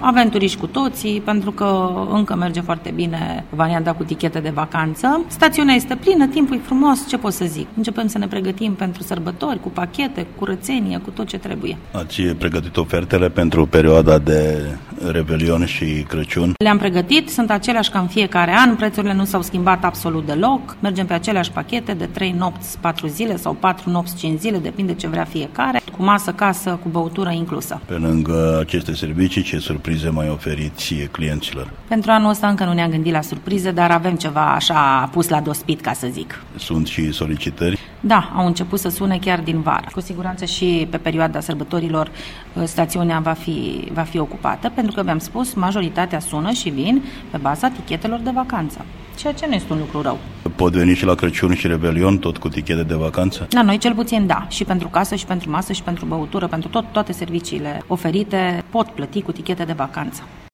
Avem turiști cu toții, pentru că încă merge foarte bine varianta cu tichete de vacanță. Stațiunea este plină, timpul e frumos, ce pot să zic? Începem să ne pregătim pentru sărbători, cu pachete, cu curățenie, cu tot ce trebuie. Ați pregătit ofertele pentru perioada de Revelion și Crăciun? Le-am pregătit, sunt aceleași ca în fiecare an, prețurile nu s-au schimbat absolut deloc, mergem pe aceleași pachete de 3 nopți, 4 zile sau 4 nopți, 5 zile, depinde ce vrea fiecare, cu masă, casă, cu băutură inclusă. Pe lângă aceste servicii, ce surprize mai oferiți clienților? Pentru anul ăsta încă nu ne-am gândit la surprize, dar avem ceva așa pus la dospit, ca să zic. Sunt și solicitări? Da, au început să sune chiar din vară. Cu siguranță și pe perioada sărbătorilor stațiunea va fi ocupată, pentru că v-am spus, majoritatea sună și vin pe baza tichetelor de vacanță, ceea ce nu este un lucru rău. Pot veni și la Crăciun și Revelion tot cu tichete de vacanță? La noi cel puțin da, și pentru casă, și pentru masă, și pentru băutură, pentru toate serviciile oferite pot plăti cu tichete de vacanță.